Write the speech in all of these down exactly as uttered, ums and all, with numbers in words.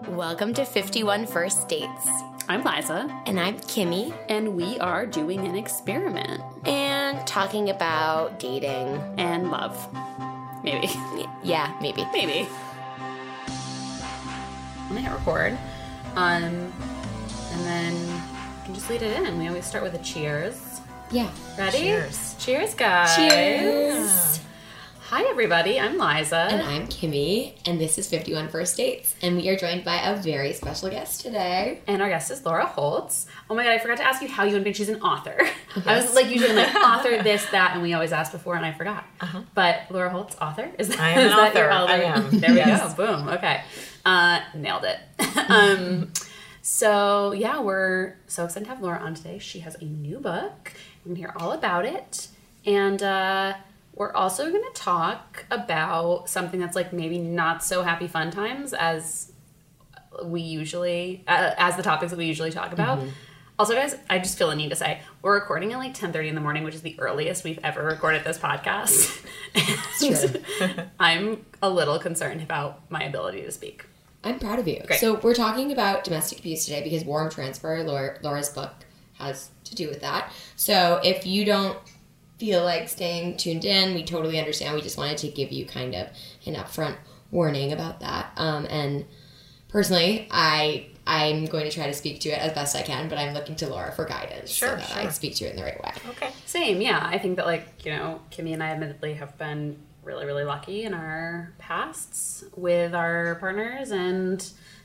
Welcome to fifty-one First Dates. I'm Liza. And I'm Kimmy. And we are doing an experiment. And talking about dating. And love. Maybe. Yeah, maybe. Maybe. I'm gonna hit record. Um, and then you can just lead it in. We always start with a cheers. Yeah. Ready? Cheers. Cheers, guys. Cheers. Hi, everybody. I'm Liza. And I'm Kimmy. And this is fifty-one First Dates. And we are joined by a very special guest today. And our guest is Laura Holtz. Oh my god, I forgot to ask you how you would be. She's an author. Yes. I was like, usually like author, this, that, and we always ask before, and I forgot. Uh-huh. But Laura Holtz, author? Is that, I am is an that author. your author? I am. There we Yes. go. Boom. Okay. Uh, nailed it. um, so, yeah, we're so excited to have Laura on today. She has a new book. We're going to hear all about it. And uh, we're also going to talk about something that's like maybe not so happy fun times as we usually, uh, as the topics that we usually talk about. Mm-hmm. Also, guys, I just feel a need to say, we're recording at like ten thirty in the morning, which is the earliest we've ever recorded this podcast. It's true. I'm a little concerned about my ability to speak. I'm proud of you. Great. So we're talking about domestic abuse today because Warm Transfer, Laura, Laura's book, has to do with that. So if you don't feel like staying tuned in, we totally understand. We just wanted to give you kind of an upfront warning about that. Um, and personally, I... I'm going to try to speak to it as best I can, but I'm looking to Laura for guidance sure, so that sure. I speak to it in the right way. Okay. Same, yeah. I think that, like, you know, Kimmy and I admittedly have been really, really lucky in our pasts with our partners, and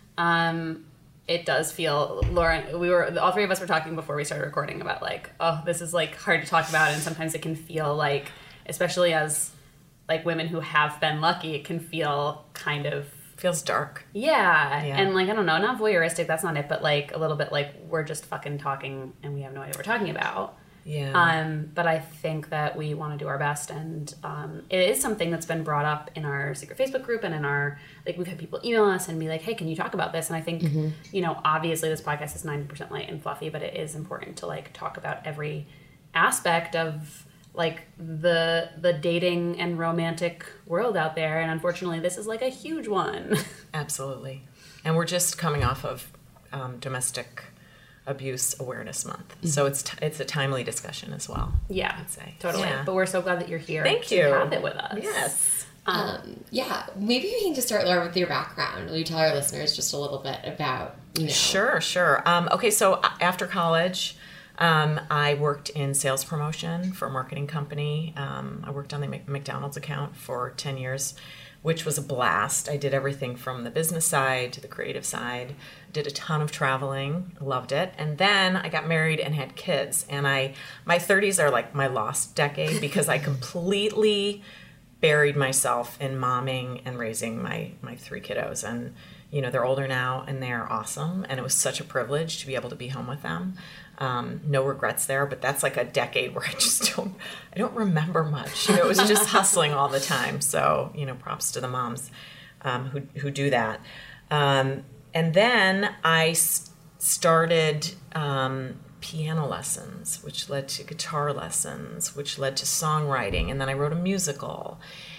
um, it does feel, Laura, we were, all three of us were talking before we started recording about, like, oh, this is, like, hard to talk about, and sometimes it can feel like, especially as, like, women who have been lucky, it can feel kind of Feels dark. Yeah. Yeah. And, like, I don't know, not voyeuristic, that's not it, but, like, a little bit like we're just fucking talking and we have no idea what we're talking about. Yeah. Um, but I think that we want to do our best, and um, it is something that's been brought up in our secret Facebook group and in our, like, we've had people email us and be like, hey, can you talk about this? And I think, mm-hmm. you know, obviously this podcast is ninety percent light and fluffy, but it is important to, like, talk about every aspect of, like, the the dating and romantic world out there, and unfortunately this is like a huge one. Absolutely. And we're just coming off of um, Domestic Abuse Awareness Month, mm-hmm. so it's t- it's a timely discussion as well. Yeah, I'd say totally. Yeah. But we're so glad that you're here. Thank to you. have it with us. Yes. Um, um, yeah, maybe we can just start, Laura, with your background. Will you tell our listeners just a little bit about, you know? Sure, sure. Um, okay, so after college, Um, I worked in sales promotion for a marketing company. Um, I worked on the McDonald's account for ten years, which was a blast. I did everything from the business side to the creative side. Did a ton of traveling, loved it. And then I got married and had kids. And I, my thirties are like my lost decade because I completely buried myself in momming and raising my, my three kiddos. And, you know, they're older now and they're awesome. And it was such a privilege to be able to be home with them. Um, no regrets there, but that's like a decade where I just don't, I don't remember much. You know, it was just hustling all the time. So, you know, props to the moms um, who who do that. Um, and then I s- started um, piano lessons, which led to guitar lessons, which led to songwriting, and then I wrote a musical.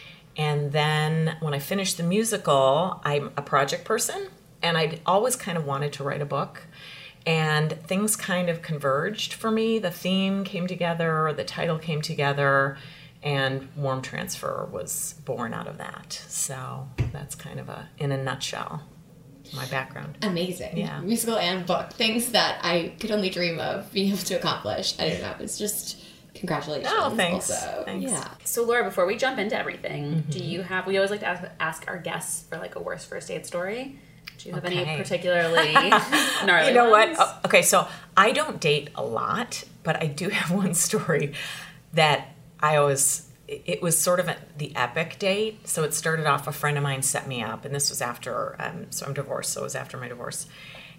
And then when I finished the musical, I'm a project person, and I'd always kind of wanted to write a book. And things kind of converged for me. The theme came together, the title came together, and Warm Transfer was born out of that. So that's kind of a, in a nutshell, my background. Amazing. Yeah. Musical and book. Things that I could only dream of being able to accomplish. I don't know. It's just congratulations. Oh, thanks. Also. Thanks. Yeah. So, Laura, before we jump into everything, Mm-hmm. do you have, we always like to ask, ask our guests for like a worst first date story. Do you have Okay. any particularly gnarly You know ones? what? Oh, okay, so I don't date a lot, but I do have one story that I always, it was sort of a, the epic date. So it started off, a friend of mine set me up, and this was after, um, so I'm divorced, so it was after my divorce.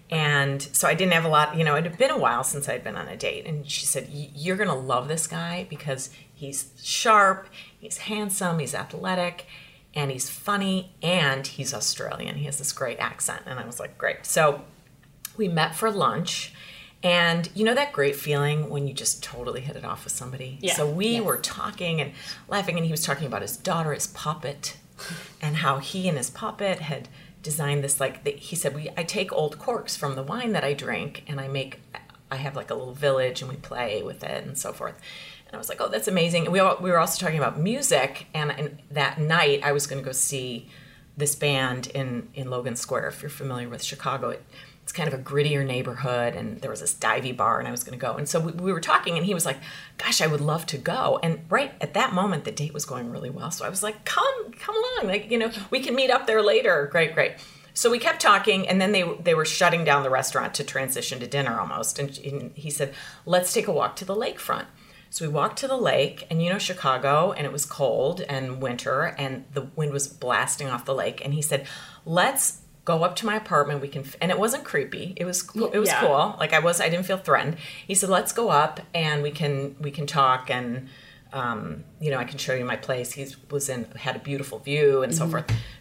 And so I didn't have a lot, you know, it had been a while since I'd been on a date. And she said, you're going to love this guy because he's sharp, he's handsome, he's athletic, and he's funny, and he's Australian. He has this great accent. And I was like, great. So we met for lunch. And you know that great feeling when you just totally hit it off with somebody? Yeah. So we Yes. were talking and laughing, and he was talking about his daughter, his puppet, and how he and his puppet had designed this, like, the, he said, we I take old corks from the wine that I drink, and I make, I have like a little village, and we play with it and so forth. And I was like, oh, that's amazing. And we, all, we were also talking about music, and, and that night I was going to go see this band in, in Logan Square, if you're familiar with Chicago. It, it's kind of a grittier neighborhood, and there was this divey bar, and I was going to go. And so we, we were talking, and he was like, gosh, I would love to go. And right at that moment, the date was going really well. So I was like, come, come along. Like, you know, we can meet up there later. Great, great. So we kept talking, and then they they were shutting down the restaurant to transition to dinner almost. And, and he said, let's take a walk to the lakefront. So we walked to the lake, and you know Chicago, and it was cold and winter, and the wind was blasting off the lake. And he said, let's go up to my apartment. We can, f-. and it wasn't creepy. It was cool. It was Yeah. cool. Like I was, I didn't feel threatened. He said, let's go up, and we can we can talk, and um, you know, I can show you my place. He was in, had a beautiful view, and so forth.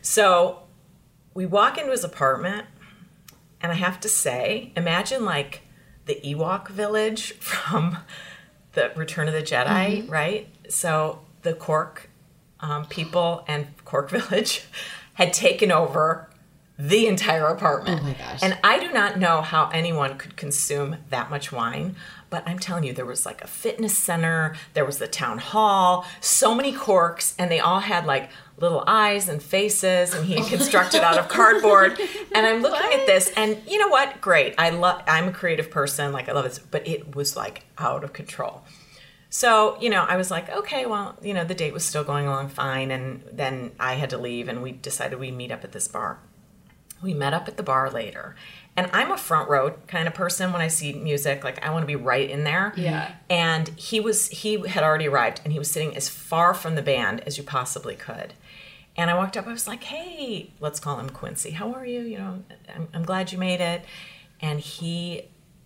So we walk into his apartment, and I have to say, imagine like the Ewok village from the Return of the Jedi, mm-hmm. right? So the Cork um, people and Cork Village had taken over the entire apartment. Oh my gosh. And I do not know how anyone could consume that much wine, but I'm telling you, there was like a fitness center, there was the town hall, so many corks, and they all had like little eyes and faces, and he had constructed out of cardboard. And I'm looking what? at this, and you know what? Great. I love, I'm a creative person, like I love this, but it was like out of control. So, you know, I was like, okay, well, you know, the date was still going along fine, and then I had to leave, and we decided we'd meet up at this bar. We met up at the bar later. And I'm a front row kind of person when I see music. Like, I want to be right in there. Yeah. And he was, he had already arrived, and he was sitting as far from the band as you possibly could. And I walked up, I was like, hey, let's call him Quincy. How are you? You know, I'm, I'm glad you made it. And he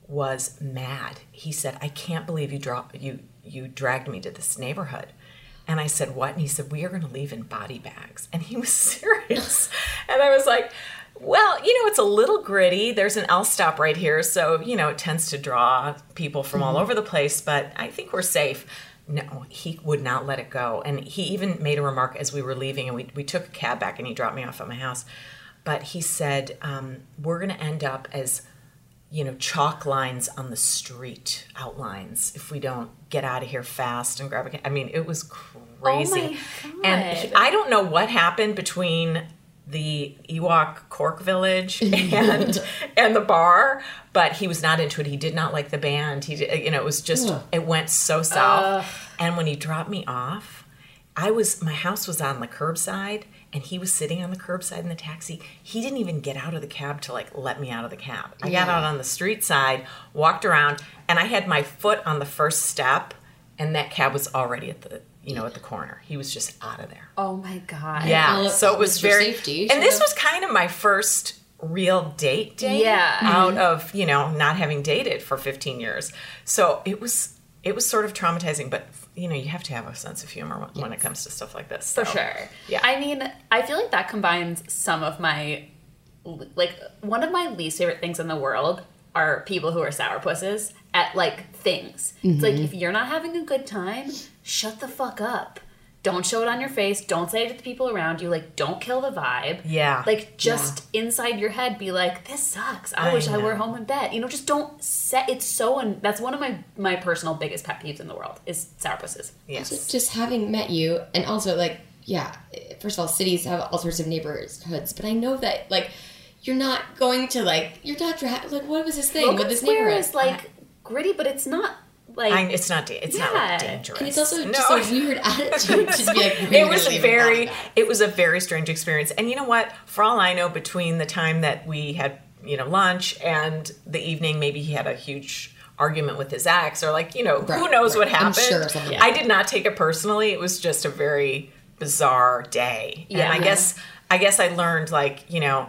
was mad. He said, I can't believe you dro- you you dragged me to this neighborhood. And I said, what? And he said, we are going to leave in body bags. And he was serious. And I was like, well, you know, it's a little gritty. There's an L stop right here. So, you know, it tends to draw people from all over the place, but I think we're safe. No, he would not let it go. And he even made a remark as we were leaving, and we, we took a cab back, and he dropped me off at my house. But he said, um, we're going to end up as, you know, chalk lines on the street, outlines, if we don't get out of here fast and grab a cab. I mean, it was crazy. Oh my God. And he, I don't know what happened between the Ewok Cork Village and and the bar, but he was not into it. He did not like the band. He did, you know, it was just, yeah. It went so south. Uh. And when he dropped me off, I was, my house was on the curbside, and he was sitting on the curbside in the taxi. He didn't even get out of the cab to like let me out of the cab. I yeah. got out on the street side, walked around, and I had my foot on the first step, and that cab was already at the, you know, at the corner. He was just out of there. Oh my God. Yeah. Well, so it was very, safety, and this was kind of my first real date date yeah. out mm-hmm. of, you know, not having dated for fifteen years. So it was, it was sort of traumatizing, but you know, you have to have a sense of humor when, yes. when it comes to stuff like this. So, for sure. Yeah. I mean, I feel like that combines some of my, like, one of my least favorite things in the world are people who are sourpusses at, like, things. Mm-hmm. It's like, if you're not having a good time, shut the fuck up. Don't show it on your face. Don't say it to the people around you. Like, don't kill the vibe. Yeah. Like, just yeah. inside your head be like, this sucks. I, I wish know. I were home in bed. You know, just don't set, it's so, un- that's one of my, my personal biggest pet peeves in the world is sourpusses. Yes. Just, just having met you, and also, like, yeah, first of all, cities have all sorts of neighborhoods, but I know that, like, you're not going to, like, you're not, dra- like, what was this thing Logan with this Square neighborhood? is, like, gritty, but it's not, like, I, it's not. It's yeah. not like dangerous. And it's also no. just a weird attitude to be like. It was very. It was a very strange experience. And you know what? For all I know, between the time that we had, you know, lunch and the evening, maybe he had a huge argument with his ex, or like, you know, right, who knows right. what happened. I'm sure something. I did not take it personally. It was just a very bizarre day. Yeah. And I yeah. guess. I guess I learned, like, you know,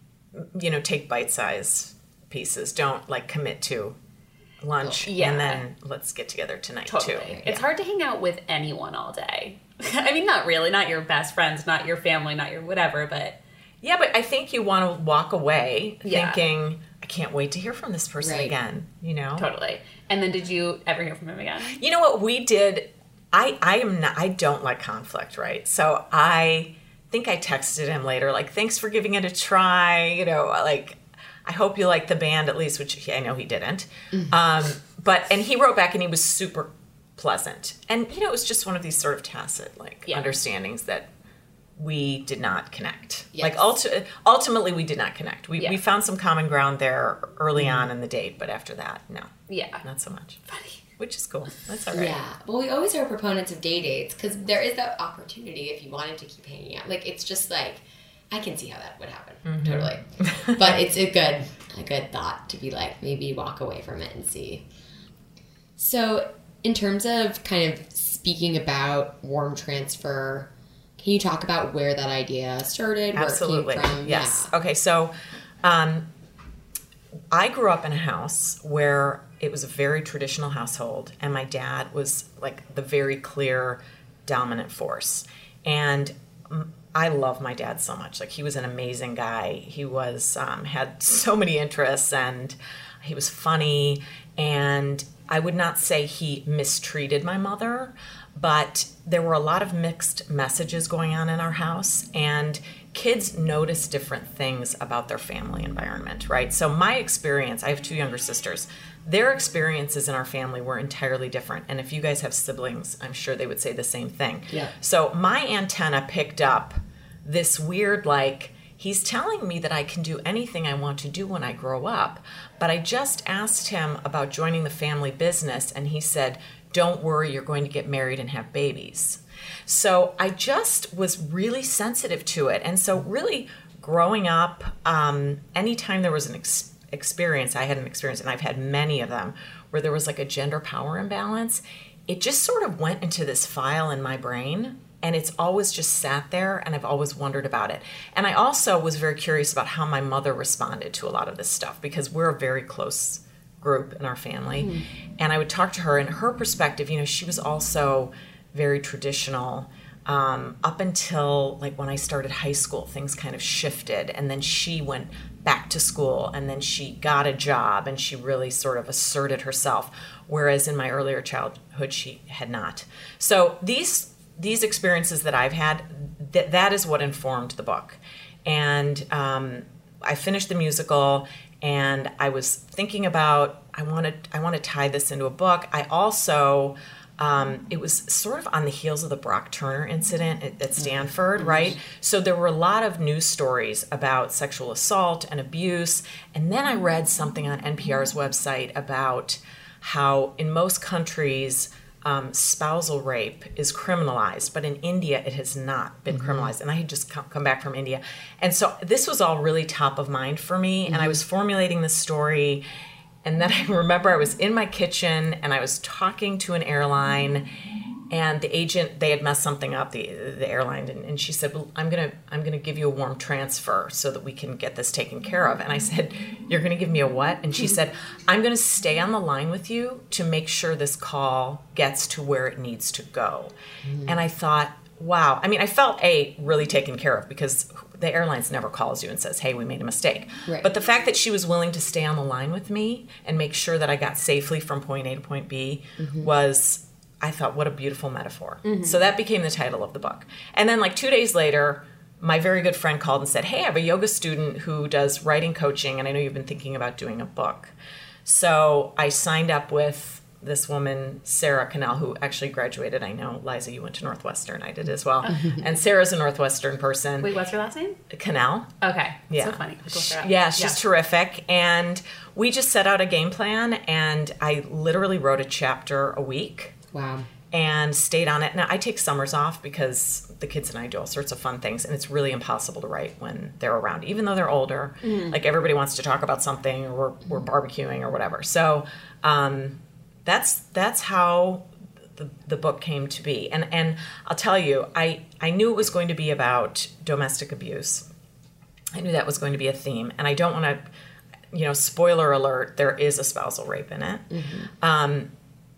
you know, take bite-sized pieces. Don't like commit to lunch yeah. and then let's get together tonight totally. too. It's yeah. hard to hang out with anyone all day. I mean, not really, not your best friends, not your family, not your whatever, but yeah, but I think you want to walk away yeah. thinking, I can't wait to hear from this person right. again, you know? Totally. And then did you ever hear from him again? You know what we did? I I am not I don't like conflict, right? So I think I texted him later, like, thanks for giving it a try. You know, like, I hope you like the band at least, which he, I know he didn't. Mm-hmm. Um, but, and he wrote back and he was super pleasant. And, you know, it was just one of these sort of tacit, like, yeah. understandings that we did not connect. Yes. Like, ulti- ultimately, we did not connect. We, yeah. we found some common ground there early mm-hmm. on in the date, but after that, no. Yeah. Not so much. Funny. Which is cool. That's all right. Yeah. Well, we always are proponents of day dates because there is that opportunity if you wanted to keep hanging out. Like, it's just like, I can see how that would happen. Mm-hmm. Totally. But it's a good, a good thought to be like, maybe walk away from it and see. So, in terms of kind of speaking about warm transfer, can you talk about where that idea started? Absolutely. Where it came from? Yes. Yeah. Okay. So, um, I grew up in a house where it was a very traditional household, and my dad was like the very clear dominant force. And I love my dad so much. Like, he was an amazing guy. He was um, had so many interests, and he was funny. And I would not say he mistreated my mother, but there were a lot of mixed messages going on in our house, and kids notice different things about their family environment, right? So my experience, I have two younger sisters. Their experiences in our family were entirely different. And if you guys have siblings, I'm sure they would say the same thing. Yeah. So my antenna picked up this weird, like, he's telling me that I can do anything I want to do when I grow up. But I just asked him about joining the family business, and he said, don't worry, you're going to get married and have babies. So I just was really sensitive to it. And so really growing up, um, anytime there was an ex- experience, I had an experience, and I've had many of them, where there was like a gender power imbalance, it just sort of went into this file in my brain. And it's always just sat there, and I've always wondered about it. And I also was very curious about how my mother responded to a lot of this stuff, because we're a very close group in our family. Mm. And I would talk to her, and her perspective, you know, she was also very traditional. Um, up until like when I started high school, things kind of shifted, and then she went back to school, and then she got a job, and she really sort of asserted herself, whereas in my earlier childhood, she had not. So these these experiences that I've had, that that is what informed the book. And um, I finished the musical, and I was thinking about, I wanted, I want to tie this into a book. I also, um, it was sort of on the heels of the Brock Turner incident at, at Stanford, mm-hmm. right? So there were a lot of news stories about sexual assault and abuse. And then I read something on N P R's website about how in most countries, Um, spousal rape is criminalized, but in India it has not been mm-hmm. criminalized. And I had just come, come back from India. And so this was all really top of mind for me. Mm-hmm. And I was formulating this story. And then I remember I was in my kitchen, and I was talking to an airline, and the agent, they had messed something up, the the airline, and, and she said, well, I'm gonna I'm gonna give you a warm transfer so that we can get this taken care of. And I said, you're gonna give me a what? And she said, I'm gonna stay on the line with you to make sure this call gets to where it needs to go. Mm-hmm. And I thought, wow. I mean, I felt a really taken care of, because the airlines never calls you and says, hey, we made a mistake. Right. But the fact that she was willing to stay on the line with me and make sure that I got safely from point A to point B mm-hmm. was, I thought, what a beautiful metaphor. Mm-hmm. So that became the title of the book. And then like two days later, my very good friend called and said, hey, I have a yoga student who does writing coaching, and I know you've been thinking about doing a book. So I signed up with this woman, Sarah Cannell, who actually graduated. I know, Liza, you went to Northwestern. I did as well. And Sarah's a Northwestern person. Wait, what's her last name? Cannell. Okay. Yeah. So funny. Yeah, she's yeah. terrific. And we just set out a game plan, and I literally wrote a chapter a week. Wow. And stayed on it. Now, I take summers off because the kids and I do all sorts of fun things, and it's really impossible to write when they're around, even though they're older. Mm. Like, everybody wants to talk about something, or we're, we're barbecuing or whatever. So um, that's that's how the, the book came to be. And and I'll tell you, I, I knew it was going to be about domestic abuse. I knew that was going to be a theme. And I don't want to, you know, spoiler alert, there is a spousal rape in it. Mm-hmm. Um,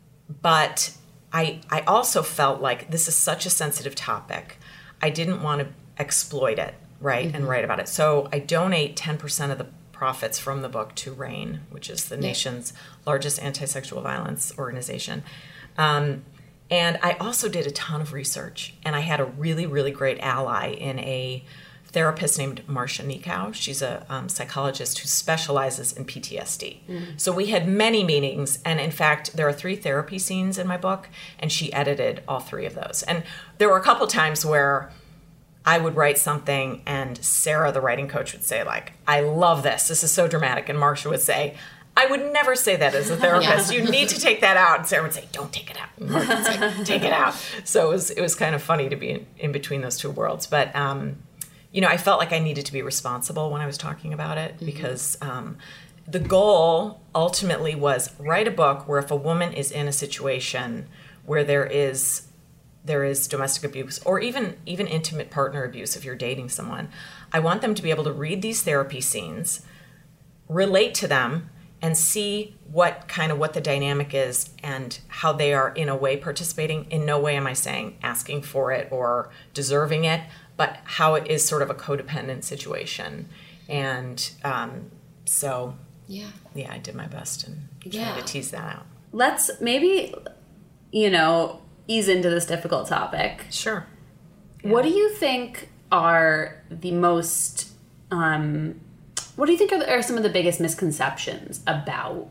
but I I also felt like this is such a sensitive topic. I didn't want to exploit it, right, mm-hmm. and write about it. So I donate ten percent of the profits from the book to RAINN, which is the yeah. nation's largest anti-sexual violence organization. Um, And I also did a ton of research, and I had a really, really great ally in a therapist named Marcia Nikow. She's a um, psychologist who specializes in P T S D. Mm-hmm. So we had many meetings, and in fact, there are three therapy scenes in my book, and she edited all three of those. And there were a couple times where I would write something, and Sarah, the writing coach, would say, like, I love this. This is so dramatic. And Marcia would say, I would never say that as a therapist. Yeah. You need to take that out. And Sarah would say, don't take it out. And Marcia would say, take it out. So it was, it was kind of funny to be in, in between those two worlds. But, um, you know, I felt like I needed to be responsible when I was talking about it, mm-hmm. because um, the goal ultimately was write a book where if a woman is in a situation where there is there is domestic abuse or even even intimate partner abuse, if you're dating someone, I want them to be able to read these therapy scenes, relate to them, and see what kind of what the dynamic is and how they are in a way participating. In no way am I saying asking for it or deserving it, but how it is sort of a codependent situation. And um, so, yeah, yeah, I did my best and tried yeah. to tease that out. Let's maybe, you know, ease into this difficult topic. Sure. Yeah. What do you think are the most, um, what do you think are, the, are some of the biggest misconceptions about,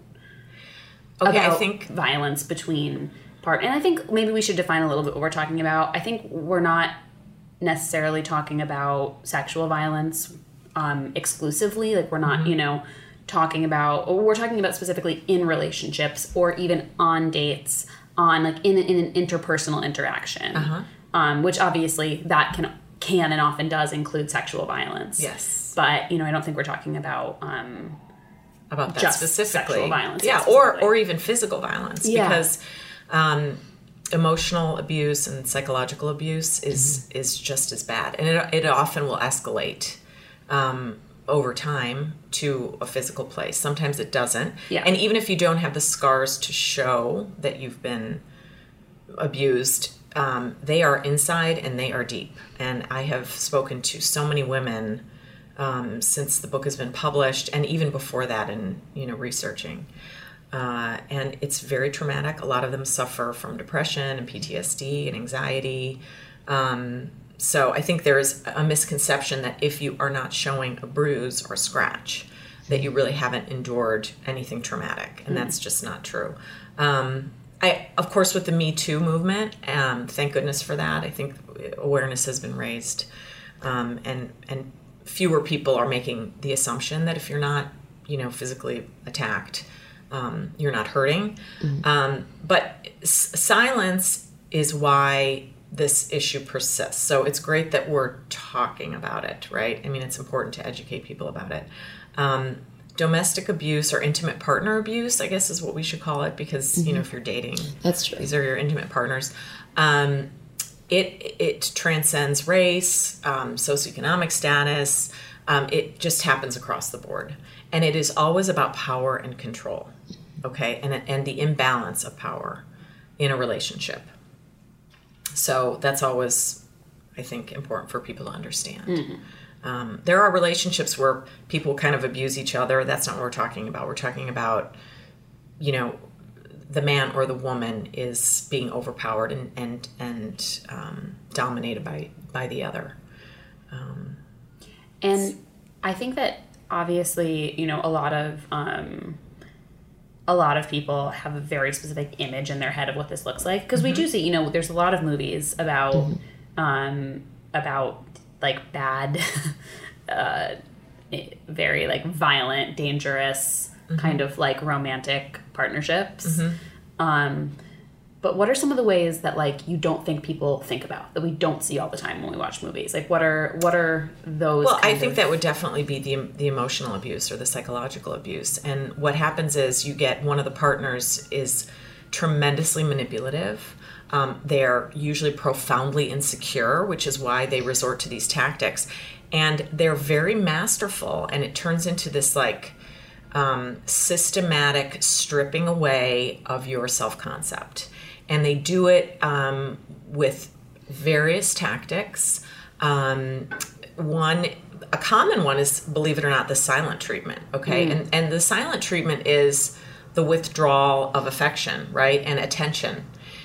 okay, about I think violence between part? And I think maybe we should define a little bit what we're talking about. I think we're not necessarily talking about sexual violence um, exclusively. Like we're not, mm-hmm. you know, talking about, or we're talking about specifically in relationships or even on dates, on like in, in an interpersonal interaction, uh-huh. um, which obviously that can can and often does include sexual violence. Yes. But, you know, I don't think we're talking about um, about that just specifically. Sexual violence. Yeah, or or even physical violence. Yeah. Because um, emotional abuse and psychological abuse is mm-hmm. is just as bad. And it, it often will escalate um, over time to a physical place. Sometimes it doesn't. Yeah. And even if you don't have the scars to show that you've been abused, um, they are inside and they are deep. And I have spoken to so many women um, since the book has been published, and even before that in, you know, researching. Uh, and it's very traumatic. A lot of them suffer from depression and P T S D and anxiety. Um, so I think there is a misconception that if you are not showing a bruise or a scratch, that you really haven't endured anything traumatic. And that's just not true. Um, I, of course, with the Me Too movement, um, thank goodness for that. I think awareness has been raised, um, and and fewer people are making the assumption that if you're not, you know, physically attacked, um, you're not hurting. Mm-hmm. Um, but s- silence is why this issue persists. So it's great that we're talking about it, right? I mean, it's important to educate people about it. Um, domestic abuse or intimate partner abuse, I guess is what we should call it, because, mm-hmm. you know, if you're dating, that's true. These are your intimate partners. Um, it it transcends race, um, socioeconomic status. Um, it just happens across the board. And it is always about power and control, okay? And, and the imbalance of power in a relationship. So that's always, I think, important for people to understand. Mm-hmm. Um, there are relationships where people kind of abuse each other. That's not what we're talking about. We're talking about, you know, the man or the woman is being overpowered and and, and um, dominated by, by the other. Um, and I think that obviously, you know, a lot of um, a lot of people have a very specific image in their head of what this looks like, because mm-hmm. we do see, you know, there's a lot of movies about mm-hmm. um, about like bad, uh, very like violent, dangerous mm-hmm. kind of like romantic partnerships. Mm-hmm. Um, but what are some of the ways that like you don't think people think about, that we don't see all the time when we watch movies? Like what are what are those? Well, I kind think of... that would definitely be the the emotional abuse or the psychological abuse. And what happens is you get one of the partners is tremendously manipulative. Um, they're usually profoundly insecure, which is why they resort to these tactics. And they're very masterful, and it turns into this like um, systematic stripping away of your self-concept. And they do it um, with various tactics. Um, one, a common one is, believe it or not, the silent treatment, okay? Mm. And, and the silent treatment is the withdrawal of affection, right, and attention.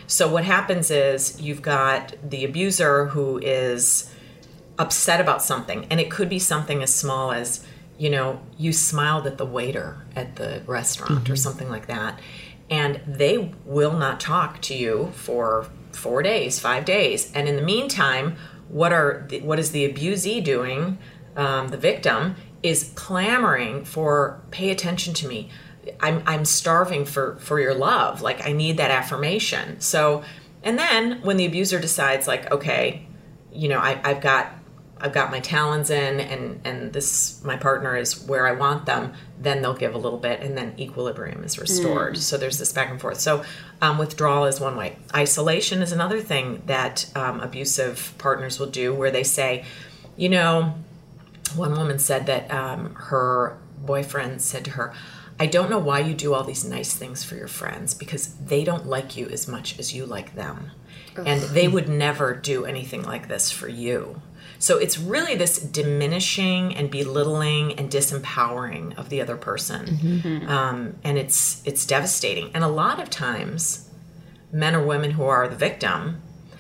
So what happens is you've got the abuser who is upset about something, and it could be something as small as, you know, you smiled at the waiter at the restaurant or something like that, and they will not talk to you for four days, five days. And in the meantime, what are the, what is the abusee doing? Um, the victim is clamoring for, pay attention to me. I'm I'm starving for, for your love. Like, I need that affirmation. So, and then when the abuser decides, like, okay, you know, I, I've got I've got my talons in, and, and this, my partner is where I want them, then they'll give a little bit, and then equilibrium is restored. Mm. So there's this back and forth. So um, withdrawal is one way. Isolation is another thing that um, abusive partners will do, where they say, you know, one woman said that um, her boyfriend said to her, I don't know why you do all these nice things for your friends, because they don't like you as much as you like them. Ugh. And they would never do anything like this for you. So it's really this diminishing and belittling and disempowering of the other person. Mm-hmm. Um, and it's it's devastating. And a lot of times, men or women who are the victim,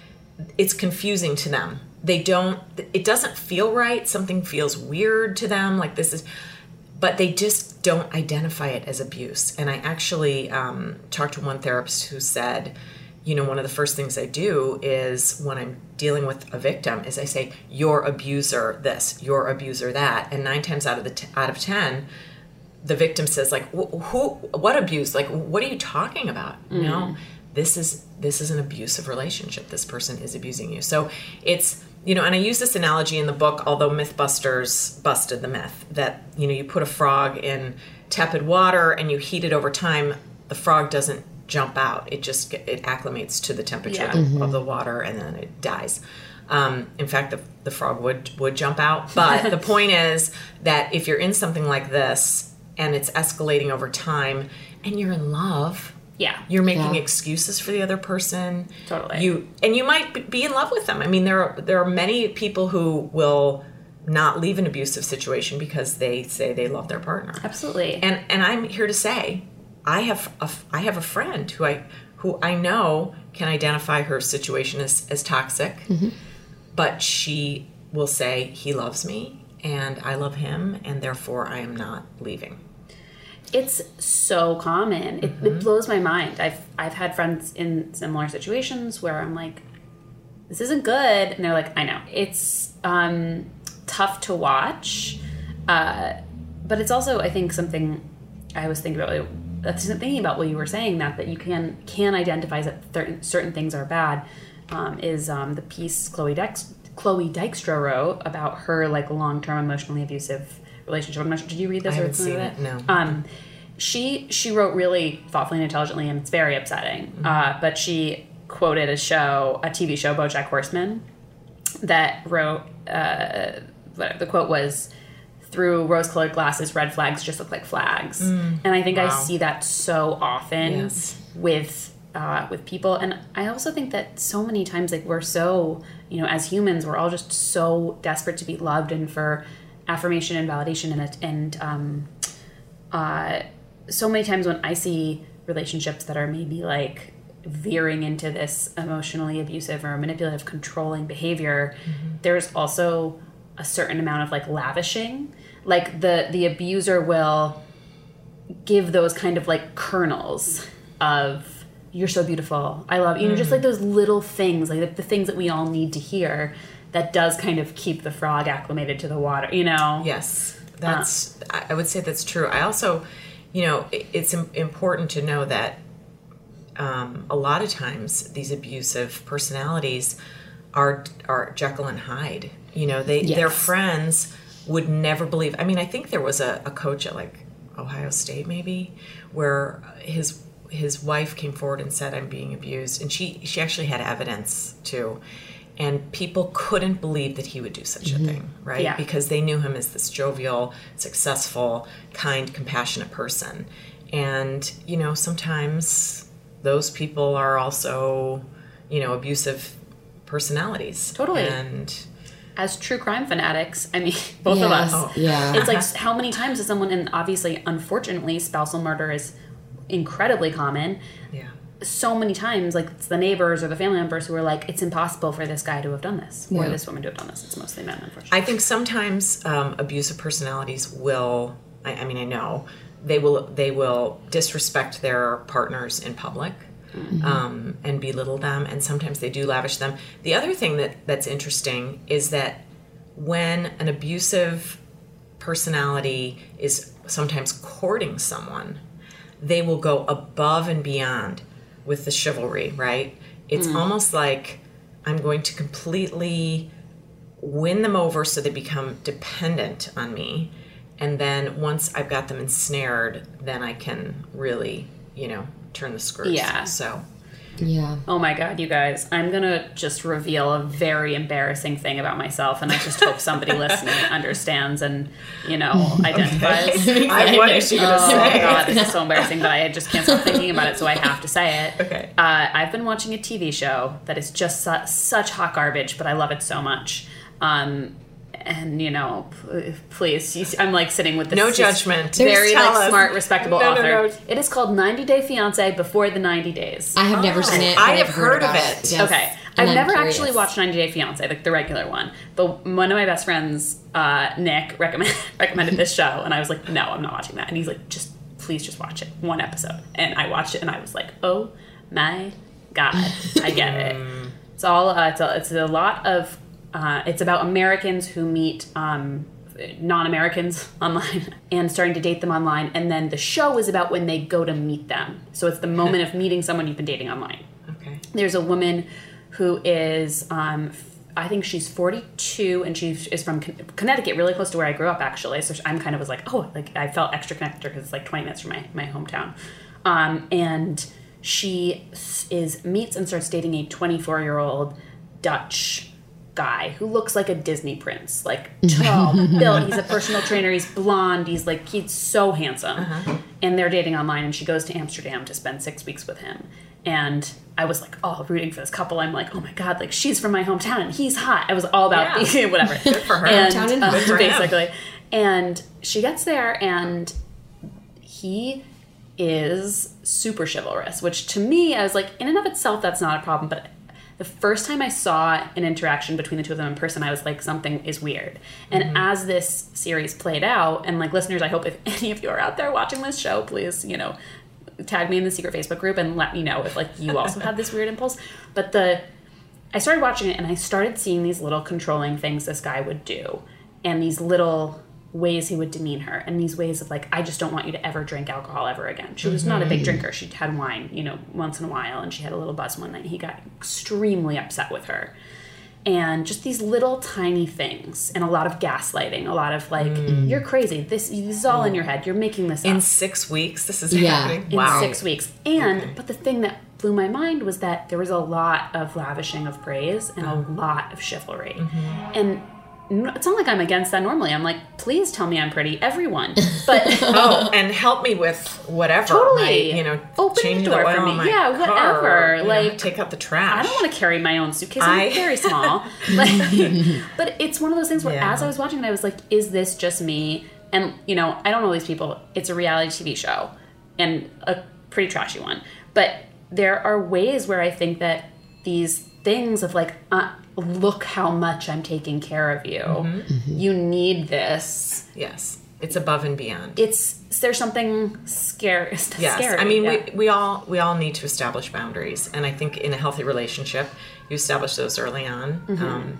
it's confusing to them. They don't, it doesn't feel right. Something feels weird to them, like this is, but they just don't identify it as abuse. And I actually um, talked to one therapist who said, you know, one of the first things I do is when I'm dealing with a victim is I say, your abuser this, your abuser that. And nine times out of the t- out of ten, the victim says, like, who, what abuse? Like, what are you talking about? Mm. No, this is, this is an abusive relationship. This person is abusing you. So it's, you know, and I use this analogy in the book, although Mythbusters busted the myth that, you know, you put a frog in tepid water and you heat it over time, the frog doesn't jump out. It just, it acclimates to the temperature yeah. of, the, mm-hmm. of the water, and then it dies. Um, in fact, the, the frog would, would jump out. But the point is that if you're in something like this and it's escalating over time and you're in love, yeah, you're making yeah. excuses for the other person. Totally. You, and you might be in love with them. I mean, there are, there are many people who will not leave an abusive situation because they say they love their partner. Absolutely. And, and I'm here to say, I have a, I have a friend who I who I know can identify her situation as, as toxic, mm-hmm. but she will say, he loves me and I love him, and therefore I am not leaving. It's so common. It, mm-hmm. it blows my mind. I've I've had friends in similar situations where I'm like, this isn't good, and they're like, I know. It's um, tough to watch, uh, but it's also, I think, something I was thinking about. Like, That's thinking about what you were saying, that that you can can identify that certain certain things are bad, um, is um, the piece Chloe Dex Chloe Dykstra wrote about her like long term emotionally abusive relationship. I'm not sure. Did you read this? I or haven't seen like it. No. Um, she she wrote really thoughtfully and intelligently, and it's very upsetting. Mm-hmm. Uh, but she quoted a show, a T V show, BoJack Horseman, that wrote uh, the quote was, through rose-colored glasses, red flags just look like flags. Mm, and I think wow. I see that so often yes. with uh, with people. And I also think that so many times, like, we're so, you know, as humans, we're all just so desperate to be loved and for affirmation and validation. And, and um, uh, so many times when I see relationships that are maybe, like, veering into this emotionally abusive or manipulative, controlling behavior, mm-hmm. there's also a certain amount of, like, lavishing. Like, the the abuser will give those kind of, like, kernels of, you're so beautiful, I love you, mm. know, just like those little things, like the, the things that we all need to hear, that does kind of keep the frog acclimated to the water, you know? Yes, that's, uh, I would say that's true. I also, you know, it, it's important to know that um, a lot of times these abusive personalities are are Jekyll and Hyde. You know, they yes. their friends would never believe. I mean, I think there was a, a coach at, like, Ohio State maybe, where his his wife came forward and said, I'm being abused. And she, she actually had evidence too. And people couldn't believe that he would do such mm-hmm. a thing, right? Yeah. Because they knew him as this jovial, successful, kind, compassionate person. And, you know, sometimes those people are also, you know, abusive personalities. Totally. And as true crime fanatics, I mean, both yes, of us. Oh. Yeah. It's like, how many times has someone, and obviously, unfortunately, spousal murder is incredibly common. Yeah. so many times, like, it's the neighbors or the family members who are like, it's impossible for this guy to have done this or Yeah. this woman to have done this. It's mostly men, unfortunately. I think sometimes um, abusive personalities will. I, I mean, I know they will. They will disrespect their partners in public mm-hmm. um, and belittle them, and sometimes they do lavish them. The other thing that that's interesting is that when an abusive personality is sometimes courting someone, they will go above and beyond with the chivalry, right? It's mm. almost like I'm going to completely win them over so they become dependent on me. And then once I've got them ensnared, then I can really, you know, turn the screws. Yeah. So, yeah. Oh my God, you guys. I'm going to just reveal a very embarrassing thing about myself, and I just hope somebody listening understands and, you know, identifies. Okay. I, what is she going to oh say? Oh my God, this is so embarrassing, but I just can't stop thinking about it, so I have to say it. Okay. Uh, I've been watching a T V show that is just su- such hot garbage, but I love it so much. Um, and, you know, p- please, you see, I'm like sitting with this No this judgment. very Just tell like us. smart, respectable No, no, author. no. It is called ninety Day Fiance Before the ninety Days. I have never Oh, seen it. I but have I've heard of about it. Yes. Okay. And I've I'm never curious. actually watched ninety Day Fiance, like the regular one. But one of my best friends, uh, Nick, recommend, recommended this show. And I was like, no, I'm not watching that. And he's like, just, please just watch it. One episode. And I watched it and I was like, oh my God, I get it. It's all, uh, it's, a, it's a lot of, uh, it's about Americans who meet um, non-Americans online and starting to date them online. And then the show is about when they go to meet them. So it's the moment of meeting someone you've been dating online. Okay. There's a woman who is, um, I think she's forty-two, and she is from Con- Connecticut, really close to where I grew up, actually. So I'm kind of was like, oh, like I felt extra connected to her because it's like twenty minutes from my, my hometown. Um, and she is meets and starts dating a twenty-four-year-old Dutch guy who looks like a Disney prince, like tall, built. He's a personal trainer. He's blonde. He's like, he's so handsome. Uh-huh. And they're dating online, and she goes to Amsterdam to spend six weeks with him. And I was like, oh, rooting for this couple. I'm like, oh my God, like she's from my hometown and he's hot. I was all about yeah. whatever. Good for her. And, Hometown and uh, good for him. basically. And she gets there, and he is super chivalrous, which to me, I was like, in and of itself, that's not a problem. But the first time I saw an interaction between the two of them in person, I was like, something is weird. And mm-hmm. as this series played out, and like listeners, I hope if any of you are out there watching this show, please, you know, tag me in the secret Facebook group and let me know if like you also had this weird impulse. But the I started watching it, and I started seeing these little controlling things this guy would do, and these little ways he would demean her, and these ways of like, I just don't want you to ever drink alcohol ever again. She was mm-hmm. not a big drinker. She had wine, you know, once in a while, and she had a little buzz one night. He got extremely upset with her. And just these little tiny things, and a lot of gaslighting, a lot of like, mm. you're crazy. This, this is all in your head. You're making this up. In six weeks, this is Yeah. happening. In Wow. six weeks. And, Okay. but the thing that blew my mind was that there was a lot of lavishing of praise and a lot of chivalry. Mm-hmm. And n- it's not like I'm against that normally. I'm like, please tell me I'm pretty, everyone. But oh, and help me with whatever. Totally. My, you know, Open change the door the oil for me. in my Yeah, car, whatever. you know, Like, take out the trash. I don't want to carry my own suitcase. I- I'm very small. Like, but it's one of those things where Yeah. as I was watching it, I was like, is this just me? And, you know, I don't know these people. It's a reality T V show, and a pretty trashy one. But there are ways where I think that these things of like, uh, look how much I'm taking care of you. Mm-hmm. Mm-hmm. You need this. Yes, it's above and beyond. It's there's something scary. Yes, scary. I mean yeah. we we all we all need to establish boundaries, and I think in a healthy relationship, you establish those early on. Mm-hmm. Um,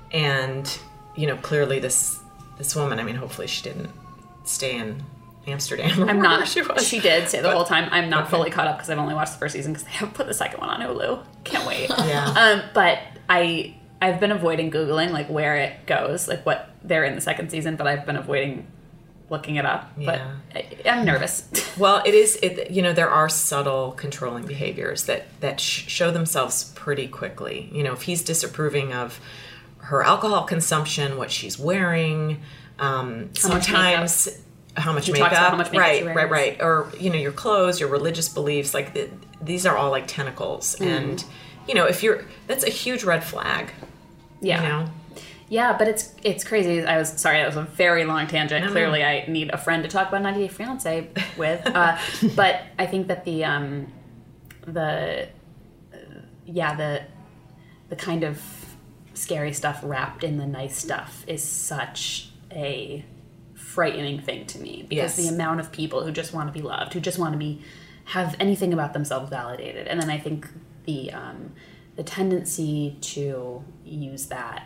and you know, clearly this this woman, I mean, hopefully she didn't stay in Amsterdam. Or I'm wherever not. She, was. She did say the But- whole time. I'm not okay. fully caught up because I've only watched the first season because they haven't put the second one on Hulu. Can't wait. Yeah. Um, but I I've been avoiding googling like where it goes, like what they're in the second season. But I've been avoiding looking it up. Yeah. But I, I'm nervous. Well, it is. It you know there are subtle controlling behaviors that that sh- show themselves pretty quickly. You know, if he's disapproving of her alcohol consumption, what she's wearing, um, How much sometimes how much He makeup, talks about how much makeup right, she right, wears. right, or you know your clothes, your religious beliefs. Like the, these are all like tentacles, Mm. and you know if you're that's a huge red flag. Yeah. You know. Yeah, but it's it's crazy. I was sorry, that was a very long tangent. No, no. Clearly, I need a friend to talk about ninety Day Fiance with. Uh, but I think that the um, the uh, yeah the the kind of scary stuff wrapped in the nice stuff is such a frightening thing to me, because Yes. the amount of people who just want to be loved, who just want to be have anything about themselves validated, and then I think the um, the tendency to use that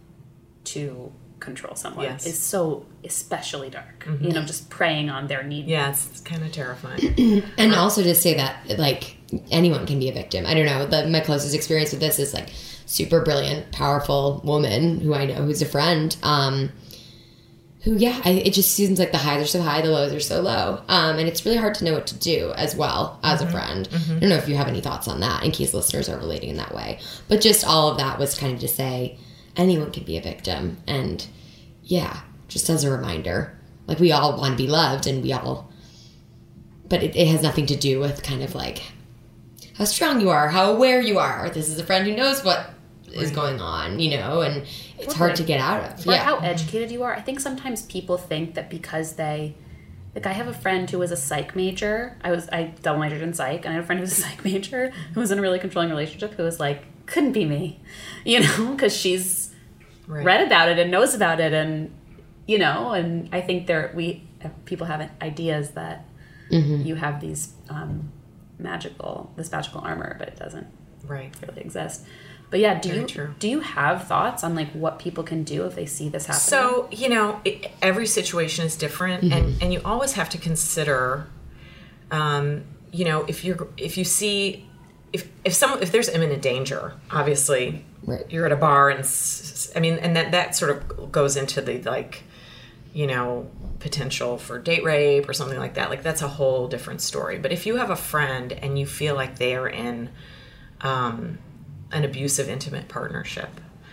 to control someone Yes. is so especially dark. You know, just preying on their need. Yeah, it's, it's kind of terrifying. And also to say that, like, anyone can be a victim. I don't know. The, my closest experience with this is, like, super brilliant, powerful woman who I know who's a friend, um, who, yeah, I, it just seems like the highs are so high, the lows are so low. Um, and it's really hard to know what to do as well as Mm-hmm. a friend. I don't know if you have any thoughts on that in case listeners are relating in that way. But just all of that was kind of to say anyone can be a victim. And, yeah, just as a reminder. Like, we all want to be loved, and we all... But it, it has nothing to do with kind of, like, how strong you are, how aware you are. This is a friend who knows what is going on, you know, and it's hard to get out of. Or Yeah. how educated you are. I think sometimes people think that because they, like, I have a friend who was a psych major. I was I double majored in psych, and I had a friend who was a psych major who was in a really controlling relationship who was like, couldn't be me, you know, because she's Right. read about it and knows about it, and you know, and I think there we people have ideas that you have these um, magical this magical armor, but it doesn't Right. really exist. But yeah, do Very you true. do you have thoughts on like what people can do if they see this happening? So, you know, it, every situation is different, and, and you always have to consider, um, you know, if you're if you see if if some if there's imminent danger, obviously, Right. you're at a bar and s- s- I mean, and that that sort of goes into the like, you know, potential for date rape or something like that. Like, that's a whole different story. But if you have a friend and you feel like they are in um, an abusive intimate partnership,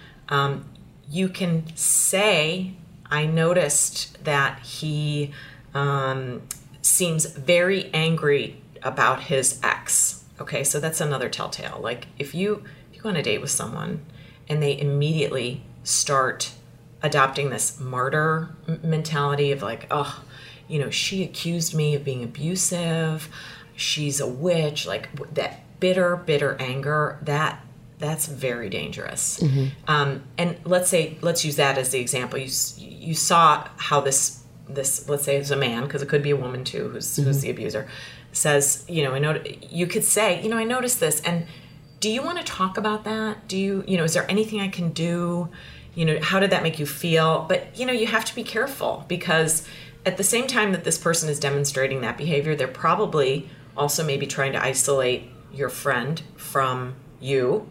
um, you can say, I noticed that he um, seems very angry about his ex. Okay, so that's another telltale. Like, if you if you go on a date with someone and they immediately start adopting this martyr m- mentality of like, oh, you know, she accused me of being abusive, she's a witch, like w- that bitter, bitter anger, that that's very dangerous. Um, and let's say, let's use that as the example. You s- you saw how this this let's say it's a man, because it could be a woman too, who's who's the abuser, says, you know, I know you could say, you know, I noticed this, and do you want to talk about that? Do you, you know, is there anything I can do? You know, how did that make you feel? But, you know, you have to be careful, because at the same time that this person is demonstrating that behavior, they're probably also maybe trying to isolate your friend from you.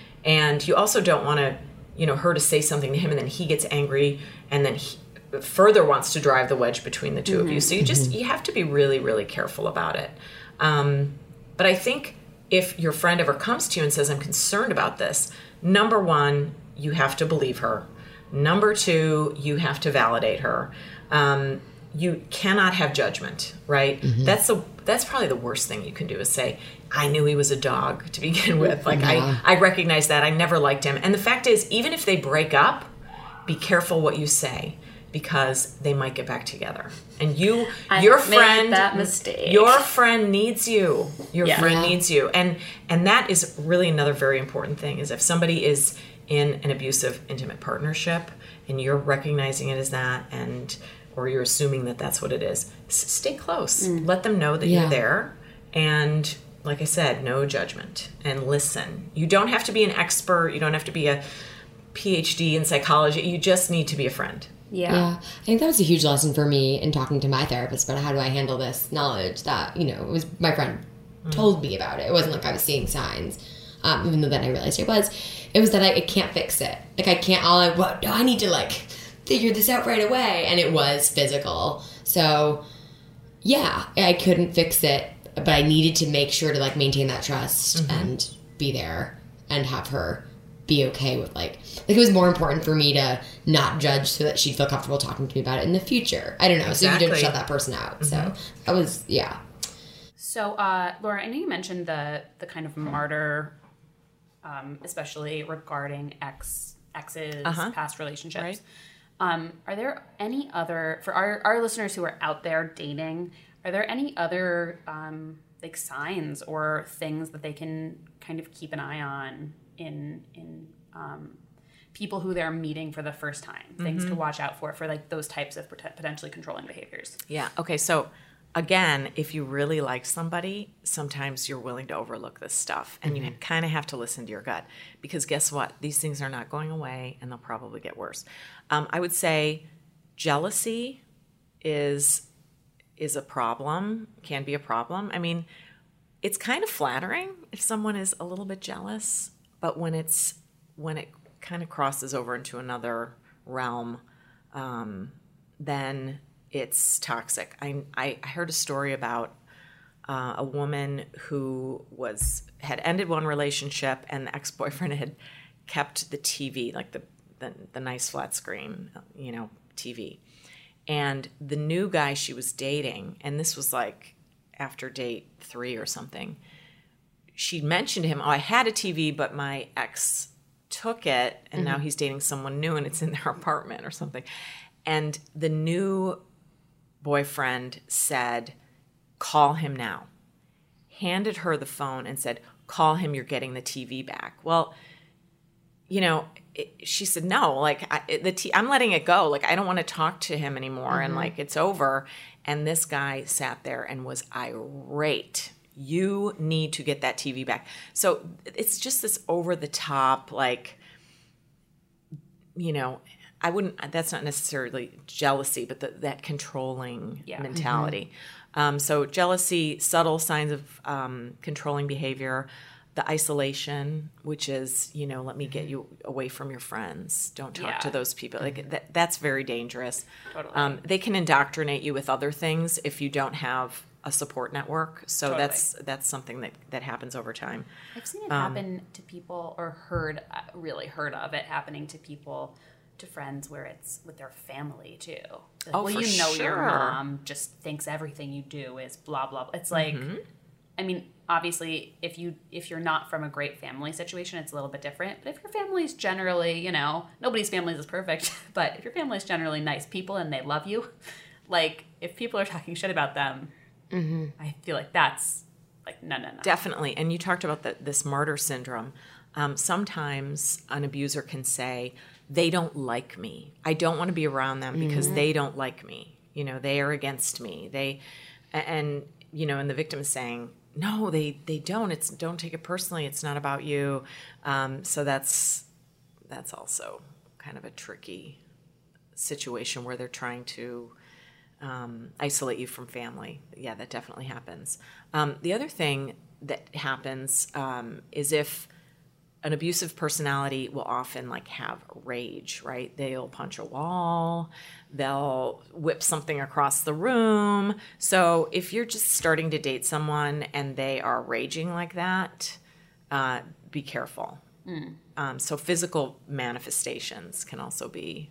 And you also don't want to, you know, her to say something to him and then he gets angry and then he further wants to drive the wedge between the two of you. So you just, you have to be really, really careful about it. Um, but I think if your friend ever comes to you and says, I'm concerned about this, number one, you have to believe her. Number two, you have to validate her. Um, you cannot have judgment, right? That's the that's probably the worst thing you can do is say, I knew he was a dog to begin with. Like, Yeah. I, I recognize that. I never liked him. And the fact is, even if they break up, be careful what you say, because they might get back together. And you, I your made friend, that mistake. your friend needs you. Your Yeah. friend Yeah. needs you. And and that is really another very important thing, is if somebody is in an abusive intimate partnership and you're recognizing it as that, and or you're assuming that that's what it is, s- stay close. Let them know that Yeah. you're there. And like I said, no judgment, and listen. You don't have to be an expert. You don't have to be a P H D in psychology. You just need to be a friend. yeah. Yeah, I think that was a huge lesson for me in talking to my therapist about how do I handle this knowledge that, you know, it was my friend told me about it. It wasn't like I was seeing signs, um, even though then I realized it was. It was that I, I can't fix it. Like, I can't, all I, what, no, I need to, like, figure this out right away. And it was physical. So, yeah, I couldn't fix it, but I needed to make sure to, like, maintain that trust and be there and have her be okay with, like, like it was more important for me to not judge so that she'd feel comfortable talking to me about it in the future. I don't know. So you didn't Exactly. shut that person out. So that was, yeah. So, uh, Laura, I know you mentioned the the kind of martyr, um, especially regarding ex exes, Uh-huh. past relationships. Right. Um, are there any other, for our, our listeners who are out there dating, are there any other um, like signs or things that they can kind of keep an eye on in in um, people who they're meeting for the first time. Things Mm-hmm. to watch out for for like those types of pot- potentially controlling behaviors. Yeah. Okay. So again, if you really like somebody, sometimes you're willing to overlook this stuff, and you kind of have to listen to your gut, because guess what? These things are not going away, and they'll probably get worse. Um, I would say jealousy is is a problem, can be a problem. I mean, it's kind of flattering if someone is a little bit jealous, but when it's when it kind of crosses over into another realm, um, then it's toxic. I, I heard a story about uh, a woman who was had ended one relationship, and the ex-boyfriend had kept the T V, like the, the, the nice flat screen, you know, T V. And the new guy she was dating, and this was like after date three or something, she mentioned to him, oh, I had a T V, but my ex took it, and mm-hmm. now he's dating someone new, and it's in their apartment or something. And the new boyfriend said, call him now. Handed her the phone and said, call him, you're getting the T V back. Well, you know, it, she said, no, like I, the t- I'm letting it go. Like, I don't want to talk to him anymore. Mm-hmm. And like, it's over. And this guy sat there and was irate. You need to get that T V back. So it's just this over the top, like, you know, I wouldn't, that's not necessarily jealousy, but the, that controlling yeah. mentality. Mm-hmm. Um, so jealousy, subtle signs of um, controlling behavior, the isolation, which is, you know, let me get you away from your friends. Don't talk yeah. to those people. Like that, that's very dangerous. Totally. Um, they can indoctrinate you with other things if you don't have a support network. So totally. that's that's something that, that happens over time. I've seen it um, happen to people, or heard, really heard of it happening to people, to friends, where it's with their family too. Like, oh, well, for you know, sure. your mom just thinks everything you do is blah blah blah. It's like, mm-hmm. I mean, obviously, if you if you're not from a great family situation, it's a little bit different. But if your family's generally, you know, nobody's family is perfect, but if your family's generally nice people and they love you, like if people are talking shit about them, mm-hmm. I feel like that's like no, no, no. Definitely. And you talked about the, this martyr syndrome. Um, sometimes an abuser can say, they don't like me. I don't want to be around them because mm-hmm. they don't like me. You know, they are against me. They, and, you know, and the victim is saying, no, they, they don't. It's don't take it personally. It's not about you. Um, so that's, that's also kind of a tricky situation where they're trying to um, isolate you from family. Yeah, that definitely happens. Um, the other thing that happens um, is if an abusive personality will often like have rage, right? They'll punch a wall, they'll whip something across the room. So if you're just starting to date someone and they are raging like that, uh, be careful. Mm. Um, so physical manifestations can also be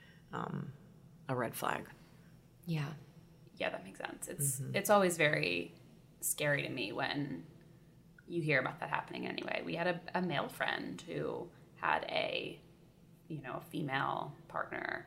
um, a red flag. Yeah. Yeah, that makes sense. It's mm-hmm. it's always very scary to me when you hear about that happening anyway. We had a, a male friend who had a, you know, a female partner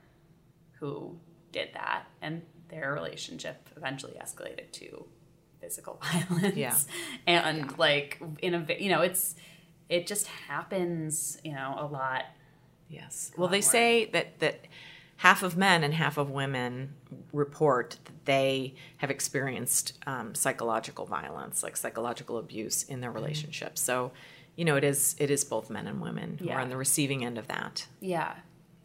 who did that, and their relationship eventually escalated to physical violence. Yeah. And yeah. like in a, you know, it's, it just happens, you know, a lot. Yes. Well, they more. say that, that half of men and half of women report that they have experienced um, psychological violence, like psychological abuse in their relationships. So, you know, it is it is both men and women who yeah. are on the receiving end of that. Yeah.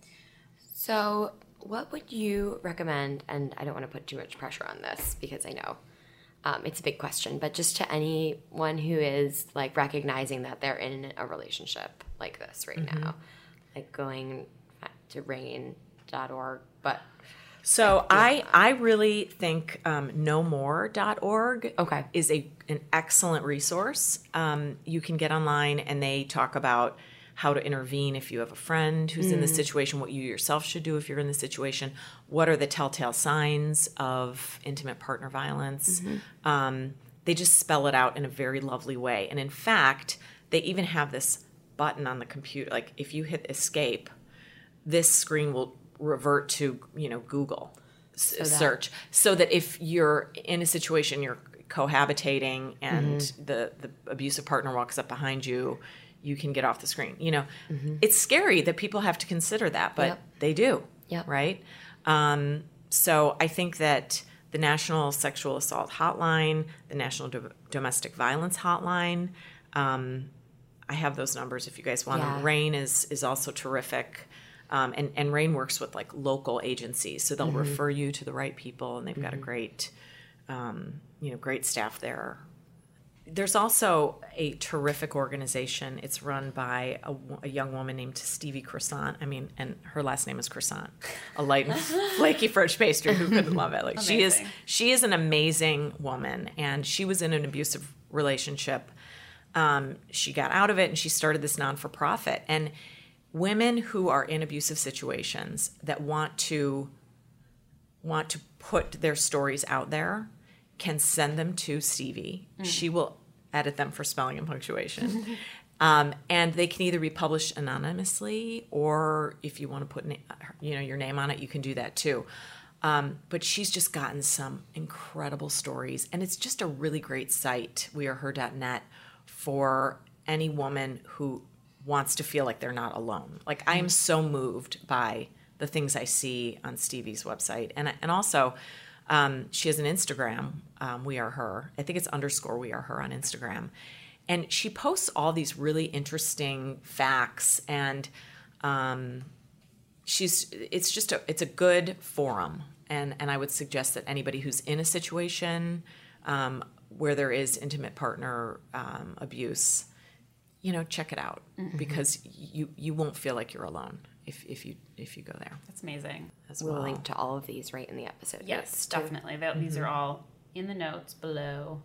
So what would you recommend, and I don't want to put too much pressure on this because I know um, it's a big question, but just to anyone who is like recognizing that they're in a relationship like this right mm-hmm. now, like going to rain dot org, but so I I really think um, no more dot org okay. is a an excellent resource. Um, you can get online and they talk about how to intervene if you have a friend who's mm. in the situation, what you yourself should do if you're in the situation, what are the telltale signs of intimate partner violence. Mm-hmm. Um, they just spell it out in a very lovely way. And in fact, they even have this button on the computer, like if you hit escape, this screen will revert to, you know, Google so that, search, so that if you're in a situation, you're cohabitating and mm-hmm. the, the abusive partner walks up behind you, you can get off the screen. You know, mm-hmm. it's scary that people have to consider that, but yep. they do, yep. right? Um, so I think that the National Sexual Assault Hotline, the National Do- Domestic Violence Hotline, um, I have those numbers if you guys want yeah. them. RAINN is is also terrific. Um, and, and RAINN works with like local agencies, so they'll mm-hmm. refer you to the right people, and they've mm-hmm. got a great, um, you know, great staff there. There's also a terrific organization. It's run by a, a young woman named Stevie Croissant. I mean, and her last name is Croissant, a light and flaky French pastry. Who couldn't love it? Like she is, she is an amazing woman, and she was in an abusive relationship. Um, she got out of it, and she started this non-for-profit. And women who are in abusive situations that want to want to put their stories out there can send them to Stevie. Mm. She will edit them for spelling and punctuation. um, and they can either be published anonymously, or if you want to put na- you know, your name on it, you can do that too. Um, but she's just gotten some incredible stories. And it's just a really great site, we are her dot net, for any woman who wants to feel like they're not alone. Like, mm. I am so moved by the things I see on Stevie's website. And, and also... Um, she has an Instagram, um, We Are Her. I think it's underscore We Are Her on Instagram. And she posts all these really interesting facts, and um, she's it's just a it's a good forum. And, and I would suggest that anybody who's in a situation um, where there is intimate partner um, abuse, you know, check it out, mm-hmm. because you you won't feel like you're alone if if you if you go there. That's amazing. As we'll well. link to all of these right in the episode. Yes, definitely. Mm-hmm. These are all in the notes below.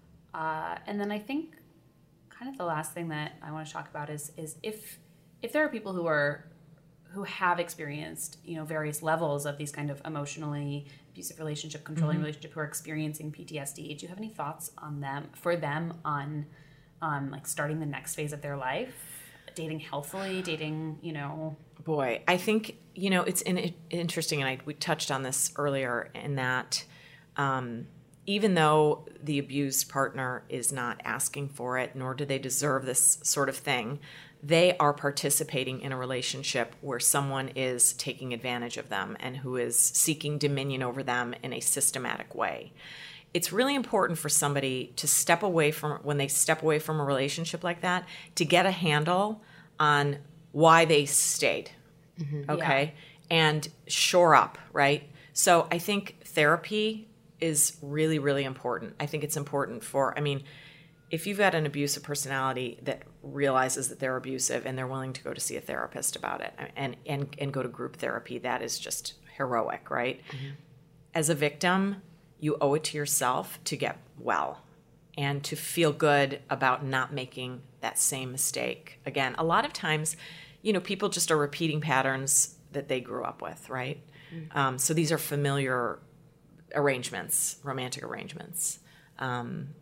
Uh, and then I think kind of the last thing that I want to talk about is is if if there are people who are who have experienced, you know, various levels of these kind of emotionally abusive relationship, controlling mm-hmm. relationship, who are experiencing P T S D, do you have any thoughts on them for them on um, like starting the next phase of their life, dating healthily, dating, you know? Boy, I think, you know, it's in, interesting, and I, we touched on this earlier, in that um, even though the abused partner is not asking for it, nor do they deserve this sort of thing, they are participating in a relationship where someone is taking advantage of them and who is seeking dominion over them in a systematic way. It's really important for somebody to step away from, when they step away from a relationship like that, to get a handle on why they stayed, mm-hmm. okay? Yeah. And shore up, right? So I think therapy is really, really important. I think it's important for, I mean, if you've got an abusive personality that realizes that they're abusive and they're willing to go to see a therapist about it and and, and go to group therapy, that is just heroic, right? Mm-hmm. As a victim, you owe it to yourself to get well and to feel good about not making that same mistake again. A lot of times, you know, people just are repeating patterns that they grew up with, right? Mm-hmm. Um, so these are familiar arrangements, romantic arrangements. Um,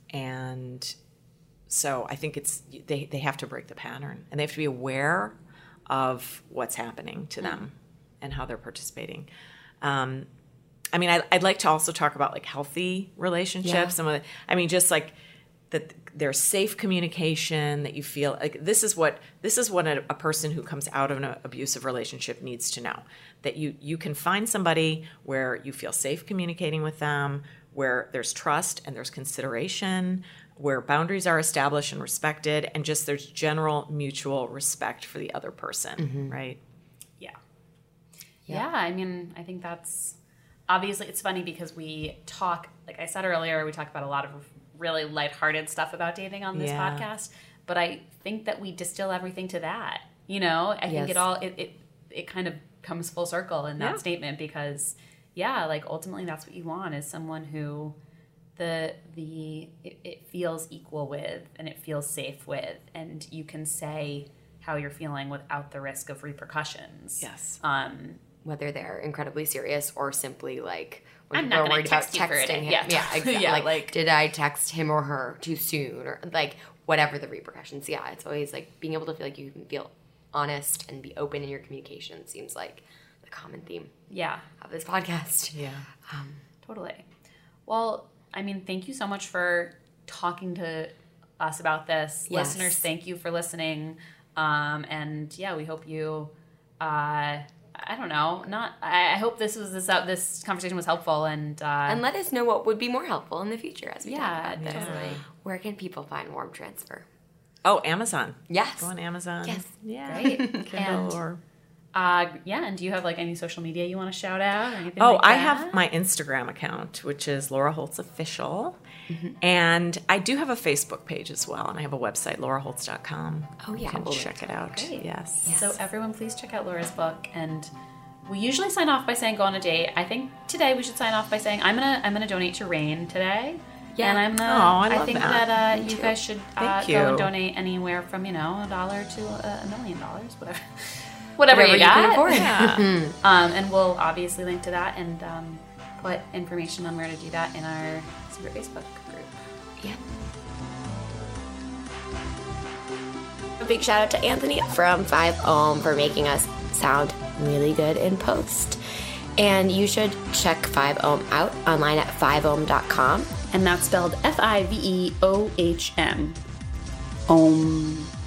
and so I think it's, they, they have to break the pattern, and they have to be aware of what's happening to them mm-hmm. and how they're participating. Um, I mean, I, I'd like to also talk about like healthy relationships. Yeah. Some of the, I mean, just like that there's safe communication, that you feel like this is what, this is what a, a person who comes out of an abusive relationship needs to know, that you, you can find somebody where you feel safe communicating with them, where there's trust and there's consideration, where boundaries are established and respected, and just there's general mutual respect for the other person, mm-hmm. right? Yeah. yeah. Yeah, I mean, I think that's, obviously it's funny because we talk, like I said earlier, we talk about a lot of really lighthearted stuff about dating on this yeah. podcast, but I think that we distill everything to that, you know? I yes. think it all, it, it, it kind of comes full circle in that yeah. statement, because yeah, like ultimately that's what you want, is someone who the the it, it feels equal with and it feels safe with, and you can say how you're feeling without the risk of repercussions. Yes. Um, whether they're incredibly serious or simply like I'm not going to text you for it. Him. Yeah, yeah, exactly. yeah, like, like did I text him or her too soon, or like whatever the repercussions. Yeah, it's always like being able to feel like you can feel honest and be open in your communication seems like the common theme. Yeah, of this podcast. Yeah, um, totally. Well, I mean, thank you so much for talking to us about this. Yes. Listeners, thank you for listening. Um, and yeah, we hope you, uh, I don't know, not, I, I hope this was, this, uh, this conversation was helpful and, uh, And let us know what would be more helpful in the future as we Yeah, talk about this. definitely. Where can people find Warm Transfer? Oh, Amazon. Yes. Go on Amazon. Yes. Yeah. Great. Kindle And- or... uh, yeah. And do you have like any social media you want to shout out or anything Oh, like I that? have my Instagram account, which is Laura Holtz Official. Mm-hmm. And I do have a Facebook page as well. And I have a website, laura holtz dot com. Oh, yeah, You can we'll check it out. Great. Yes. Yes. So everyone, please check out Laura's book. And we usually sign off by saying go on a date. I think today we should sign off by saying I'm gonna I'm gonna donate to RAINN today. Yeah. And I'm gonna. Oh, I love think that. that, uh, Me you too. guys should uh, Thank go and you. donate anywhere from you know a dollar to a, a million dollars, whatever, whatever, Whatever you you got. can afford. Yeah. Um, and we'll obviously link to that and um, put information on where to do that in our secret Facebook group. Yeah. A big shout out to Anthony from five ohm for making us sound really good in post. And you should check five ohm out online at five ohm dot com. And that's spelled F I V E O H M. Om.